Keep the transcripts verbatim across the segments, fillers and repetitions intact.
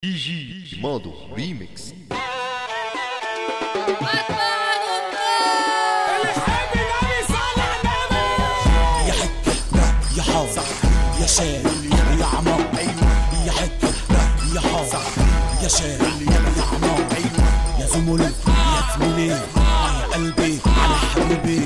دي جي مادو ريميكس. يا حكة يا حار يا شال يا عمار، يا حكة يا حار يا شال يا عمار، يا زملاء يا زميلي يا قلبي على حبيبي.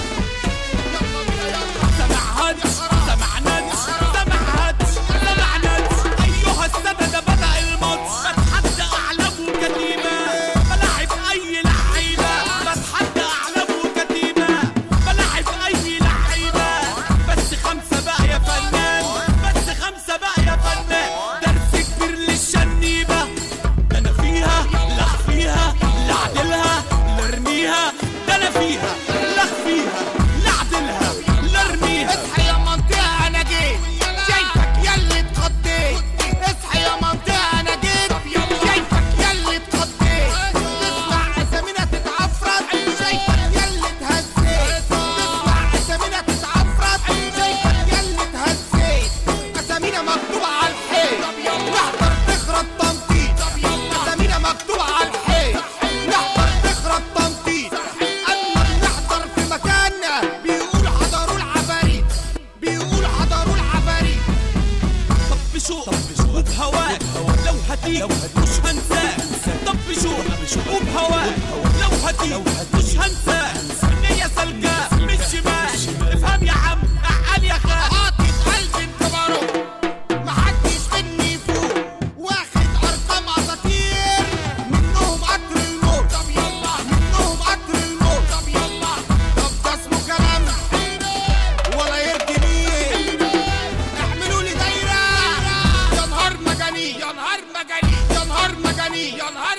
سمعهاش سمعناش سمعهاش سمعناش أيها السادة بدأ الماتش، بتحدى أعلام وكتيبة بلاعب أي لعيبة، بتحدى أعلام وكتيبة بلاعب أي لعيبة، بس خمسة بقى يا فنان، بس خمسة بقى يا فنان، درس كبير للشنيبة، ده أنا فيها لخ فيها لعدلها لرميها، ده أنا فيها لخ فيها لعدلها لرميها. اصحى يا منطقة أنا جيت، شايفك ياللي اتخضيت، اصحى يا منطقة أنا جيت، شايفك ياللي اتخضيت، تسمع أسامينا تتعفرت، شايفك ياللي اتهزيت، تسمع أسامينا تتعفرت، شايفك ياللي اتهزيت، أسامينا مكتوبة على الحيط، نحضر تخرب تنطيط، أسامينا مكتوبة على الحيط، نحضر تخرب تنطيط، أما بنحضر في مكاننا بيقول حضروا العفاريت، بيقول حضروا العفاريت. طبشوا وبهواك لو هتيجي مش هنساك، طبشوا وبهواك لو هتيجي مش هنساك، النية سالكة مش شمال، افهم يا عم اعقل يا خال. عاطف قلبي الجبروت محدش مني فوق، واخد ارقام اساطير منهم قطر الموت، طب يلا منهم قطر الموت، طب يلا طب ده اسمه كلام ولا يرضي مين؟ اعملوا لي دايرة يا نهار مجانين، يا نهار مجانين، يا نهار مجانين، يا نهار